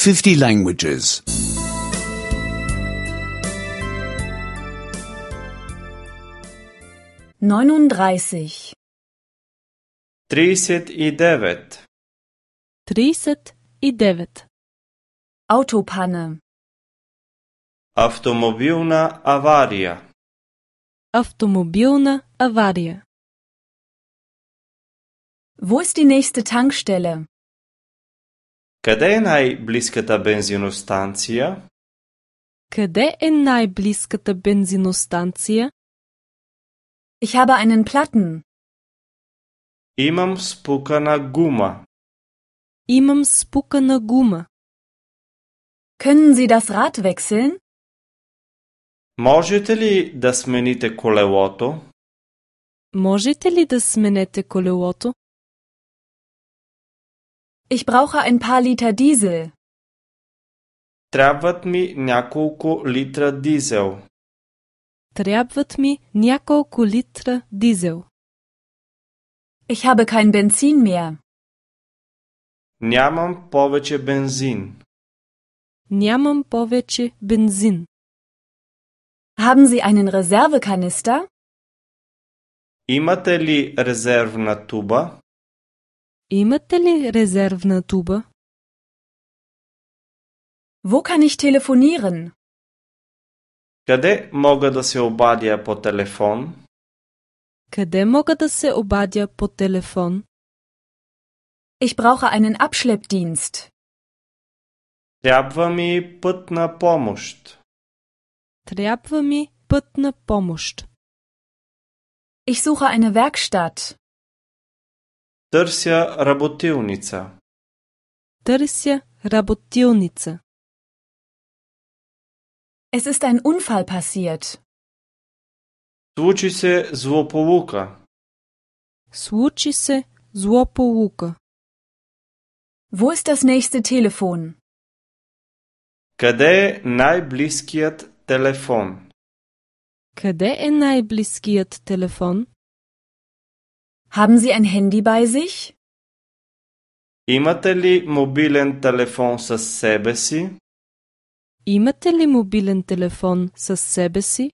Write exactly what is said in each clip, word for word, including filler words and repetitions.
fifty languages. neununddreißig. тридесет и девет. тридесет и девет. Autopanne. Автомобилна авария. Автомобилна авария. Wo ist die nächste Tankstelle? Къде е най-близката бензиностанция? Къде е най-близката бензиностанция? Ich habe einen Platten. Имам спукана гума. Имам спукана гума. Können Sie das Rad wechseln? Можете ли да смените колелото? Можете ли да сменете колелото? Ich brauche ein paar Liter Diesel. Трябват ми няколко литра дизел. Трябват ми няколко литра дизел. Ich habe kein Benzin mehr. Нямам повече бензин. Нямам повече бензин. Haben Sie einen Reservekanister? Имате ли резервна туба? Имате ли резервна туба? Wo kann ich telefonieren? Къде мога да се обадя по телефон? Къде мога да се обадя по телефон? Ich brauche einen Abschleppdienst. Трябва ми пътна помощ. Трябва ми пътна помощ. Ich suche eine Werkstatt. Търся работилница. Търся работилница. Es ist ein Unfall passiert. Случи се злополука. Случи се злополука. Wo ist das nächste Telefon? Къде е най-близкият телефон? Къде е най-близкият телефон? Haben Sie ein Handy bei sich? Имате ли мобилен телефон със себе си? Имате ли мобилен телефон със себе си?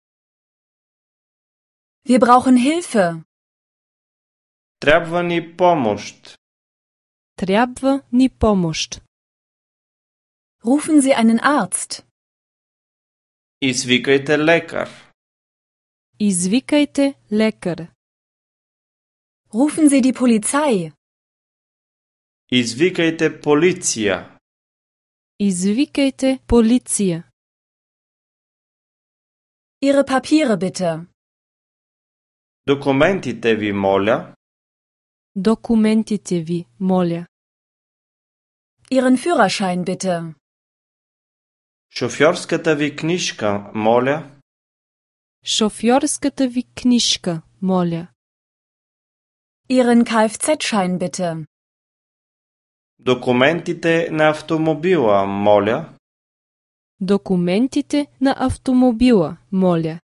Wir brauchen Hilfe. Трябва ни помощ. Трябва ни помощ. Rufen Sie einen Arzt. Извикайте лекар. Извикайте лекар. Rufen Sie die Polizei. Извикайте полиция. Извикайте полиция. Ihre Papiere bitte. Документите ви, моля. Документите ви, моля. Ihren Führerschein bitte. Шофьорската ви книжка, моля. Шофьорската ви книжка, моля. Ihren Kfz-Schein bitte. Документите на автомобила, моля. Документите на автомобила, моля.